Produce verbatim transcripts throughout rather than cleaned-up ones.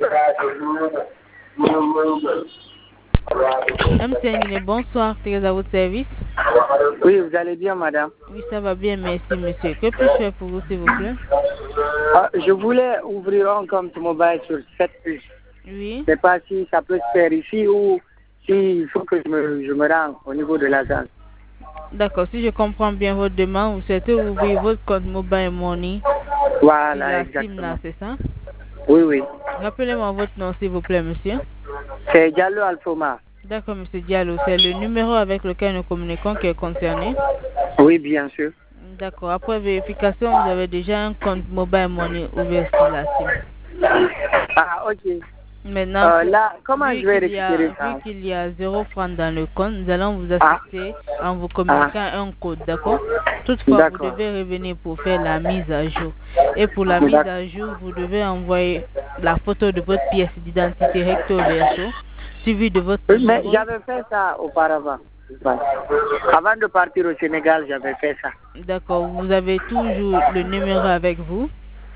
M T N, bonsoir, Thérèse à votre service. Oui, vous allez bien, madame? Oui, ça va bien, merci, monsieur. Que puis-je faire pour vous, s'il vous plaît? Ah, je voulais ouvrir un compte mobile sur cette puce. Oui. Je ne sais pas si ça peut se faire ici ou s'il faut que je me, je me rende au niveau de l'agence. D'accord, si je comprends bien votre demande, vous souhaitez ouvrir votre compte Mobile Money. Voilà, la exactement. SIM, c'est ça? Oui, oui. Rappelez-moi votre nom, s'il vous plaît, monsieur. C'est Diallo Alfoma. D'accord, monsieur Diallo. C'est le numéro avec lequel nous communiquons qui est concerné? Oui, bien sûr. D'accord. Après vérification, vous avez déjà un compte Mobile Money ouvert sur la SIM. Ah, ok. Maintenant, Euh, là, comment vu je vais qu'il y a, récupérer vu ça? qu'il y a zéro franc dans le compte, nous allons vous Ah. assister en vous communiquant Ah. un code, d'accord? Toutefois, vous devez revenir pour faire la mise à jour. Et pour la mise à jour, vous devez envoyer la photo de votre pièce d'identité recto verso, suivi de votre Oui, numéro. mais j'avais fait ça auparavant. Avant de partir au Sénégal, j'avais fait ça. D'accord. Vous avez toujours le numéro avec vous?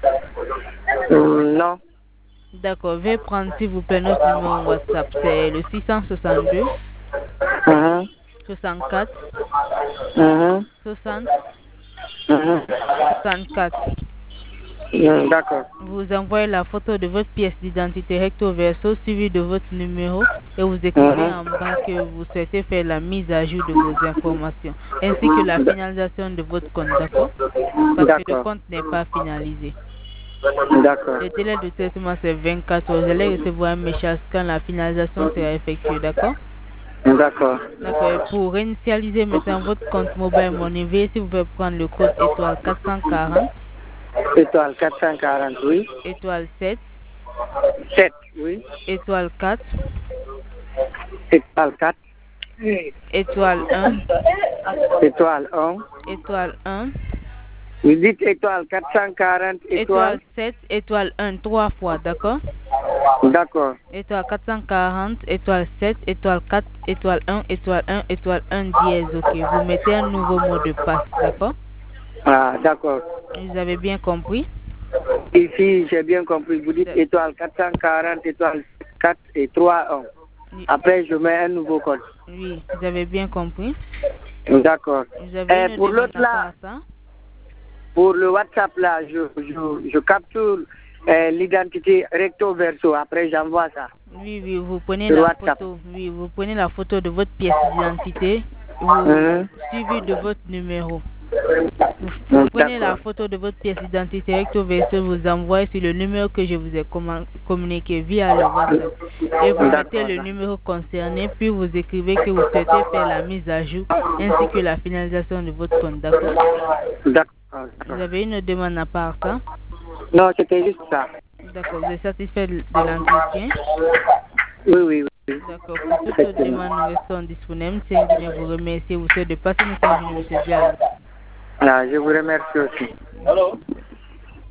Euh, non. D'accord. Veuillez prendre, s'il vous plaît, notre numéro WhatsApp. C'est le six cent soixante-deux, Uh-huh. soixante-quatre, Uh-huh. soixante, Uh-huh. soixante-quatre. Mm, d'accord. Vous envoyez la photo de votre pièce d'identité recto verso suivi de votre numéro et vous écrivez Uh-huh. en bas que vous souhaitez faire la mise à jour de vos informations ainsi que la finalisation de votre compte, d'accord? Parce que le compte n'est pas finalisé. D'accord. Le délai de traitement c'est vingt-quatre heures. Vous allez recevoir un message quand la finalisation sera effectuée, d'accord? D'accord. D'accord. Pour réinitialiser maintenant votre compte Mobile Money, veuillez s'il vous plaît prendre le code étoile quatre cent quarante. Étoile quatre cent quarante, oui. Étoile sept. sept, oui. Étoile quatre. Étoile quatre. Étoile un. Étoile un. Étoile un. Vous dites étoile quatre cent quarante, étoile. Étoile sept, étoile un, trois fois, d'accord? D'accord. Étoile quatre cent quarante, étoile sept, étoile quatre, étoile un, étoile un, étoile un dièse, ok. Vous mettez un nouveau mot de passe, d'accord? Ah, d'accord. Vous avez bien compris? Ici, j'ai bien compris. Vous dites étoile quatre cent quarante, étoile quatre et trois, un. Après, je mets un nouveau code. Oui, vous avez bien compris? D'accord. Et pour l'autre là, pour le WhatsApp là, je, je, je capture euh, l'identité recto verso. Après, j'envoie ça. Oui, oui, vous prenez la WhatsApp. photo. Oui, vous prenez la photo de votre pièce d'identité, vous Mmh. suivi de votre numéro. Vous, vous prenez la photo de votre pièce d'identité recto verso, vous envoyez sur le numéro que je vous ai communiqué via le WhatsApp. Et vous mettez le numéro concerné, puis vous écrivez que vous souhaitez faire la mise à jour ainsi que la finalisation de votre compte, d'accord? D'accord. Vous avez une demande à part ça? Non, c'était juste ça. D'accord, vous êtes satisfait de, de l'entretien? Oui, oui, oui. D'accord, pour toute autre demande, nous restons disponibles. C'est une vous remercier, vous souhaite de passer une bonne journée, M. Diallo. Ah, je vous remercie aussi. Allô?